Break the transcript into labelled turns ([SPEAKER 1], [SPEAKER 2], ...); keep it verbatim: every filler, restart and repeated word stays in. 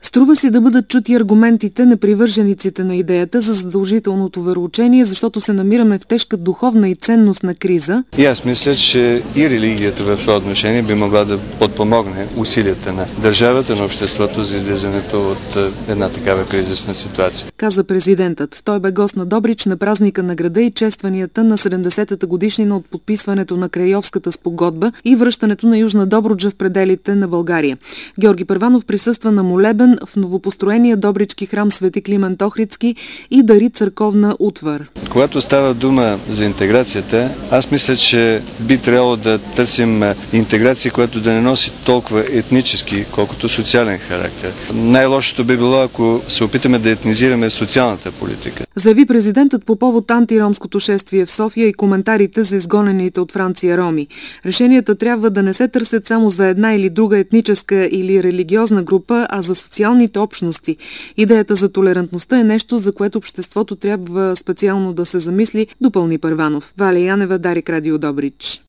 [SPEAKER 1] Струва си да бъдат чути аргументите на привържениците на идеята за задължителното вероучение, защото се намираме в тежка духовна и ценностна криза.
[SPEAKER 2] И аз мисля, че и религията в това отношение би могла да подпомогне усилията на държавата, на обществото за излизането от една такава кризисна ситуация.
[SPEAKER 1] Каза президентът. Той бе гост на Добрич на празника на града и честванията на седемдесетата годишнина от подписването на Крайовската спогодба и връщането на Южна Добруджа в пределите на България. Георги Първанов присъства на молебен в новопостроения добрички храм Свети Климент Охридски и дари църковна утвар.
[SPEAKER 2] Когато става дума за интеграцията, аз мисля, че би трябвало да търсим интеграция, която да не носи толкова етнически, колкото социален характер. Най-лошото би било, ако се опитаме да етнизираме социалната политика.
[SPEAKER 1] Заяви президентът по повод антиромското шествие в София и коментарите за изгонените от Франция роми. Решенията трябва да не се търсят само за една или друга етническа или религиозна група, а за социалните общности. Идеята за толерантността е нещо, за което обществото трябва специално да се замисли, допълни Първанов. Валя Янева, Дарик, Радио Добрич.